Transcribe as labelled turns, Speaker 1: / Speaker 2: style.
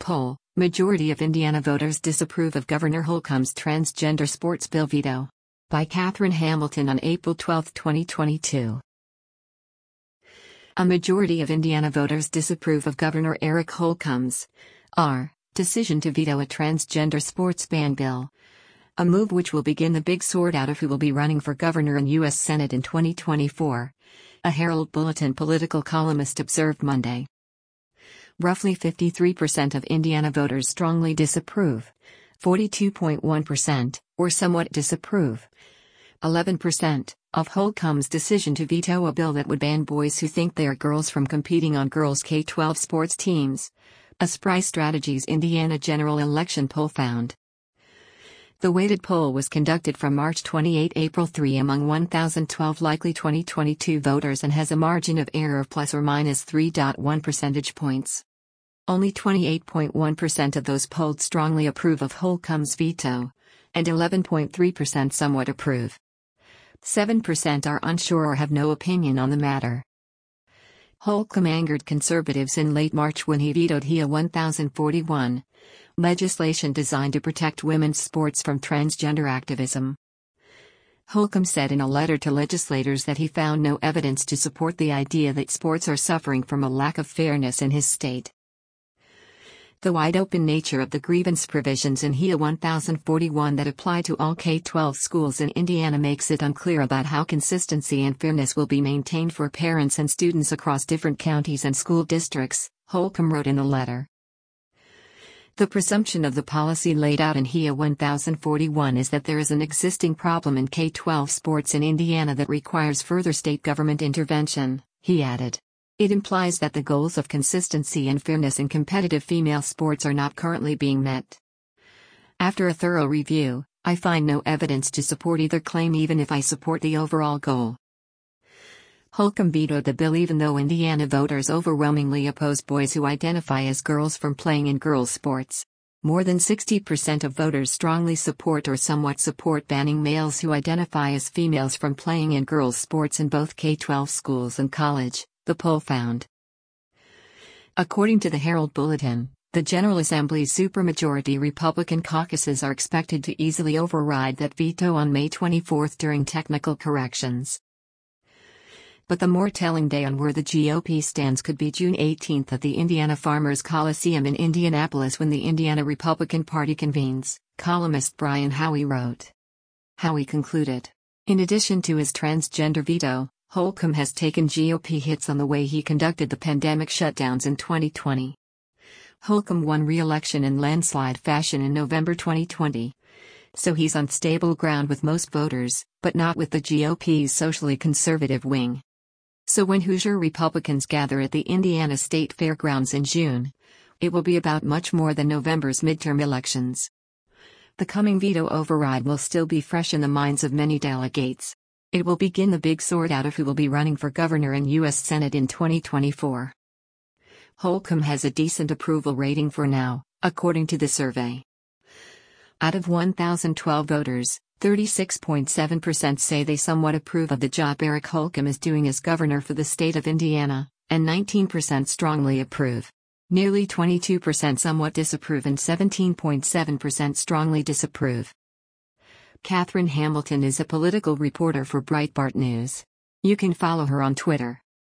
Speaker 1: poll, majority of Indiana voters disapprove of Governor Holcomb's transgender sports bill veto. By Catherine Hamilton on April 12, 2022. A majority of Indiana voters disapprove of Governor Eric Holcomb's decision to veto a transgender sports ban bill. A move which will begin the big sort out of who will be running for governor and U.S. Senate in 2024, a Herald Bulletin political columnist observed Monday. Roughly 53% of Indiana voters strongly disapprove, 42.1%, or somewhat disapprove. 11% of Holcomb's decision to veto a bill that would ban boys who think they are girls from competing on girls' K-12 sports teams, a Spry Strategies Indiana general election poll found. The weighted poll was conducted from March 28–April 3 among 1,012 likely 2022 voters and has a margin of error of plus or minus 3.1 percentage points. Only 28.1% of those polled strongly approve of Holcomb's veto, and 11.3% somewhat approve. 7% are unsure or have no opinion on the matter. Holcomb angered conservatives in late March when he vetoed HIA 1041, legislation designed to protect women's sports from transgender activism. Holcomb said in a letter to legislators that he found no evidence to support the idea that sports are suffering from a lack of fairness in his state. The wide-open nature of the grievance provisions in HIA 1041 that apply to all K-12 schools in Indiana makes it unclear about how consistency and fairness will be maintained for parents and students across different counties and school districts, Holcomb wrote in the letter. The presumption of the policy laid out in HIA 1041 is that there is an existing problem in K-12 sports in Indiana that requires further state government intervention, he added. It implies that the goals of consistency and fairness in competitive female sports are not currently being met. After a thorough review, I find no evidence to support either claim even if I support the overall goal. Holcomb vetoed the bill even though Indiana voters overwhelmingly oppose boys who identify as girls from playing in girls' sports. More than 60% of voters strongly support or somewhat support banning males who identify as females from playing in girls' sports in both K-12 schools and college, the poll found. According to the Herald Bulletin, the General Assembly's supermajority Republican caucuses are expected to easily override that veto on May 24 during technical corrections. But the more telling day on where the GOP stands could be June 18 at the Indiana Farmers Coliseum in Indianapolis when the Indiana Republican Party convenes, columnist Brian Howey wrote. Howey concluded. In addition to his transgender veto, Holcomb has taken GOP hits on the way he conducted the pandemic shutdowns in 2020. Holcomb won re-election in landslide fashion in November 2020. So he's on stable ground with most voters, but not with the GOP's socially conservative wing. So when Hoosier Republicans gather at the Indiana State Fairgrounds in June, it will be about much more than November's midterm elections. The coming veto override will still be fresh in the minds of many delegates. It will begin the big sort out of who will be running for governor and U.S. Senate in 2024. Holcomb has a decent approval rating for now, according to the survey. Out of 1,012 voters, 36.7% say they somewhat approve of the job Eric Holcomb is doing as governor for the state of Indiana, and 19% strongly approve. Nearly 22% somewhat disapprove and 17.7% strongly disapprove. Catherine Hamilton is a political reporter for Breitbart News. You can follow her on Twitter.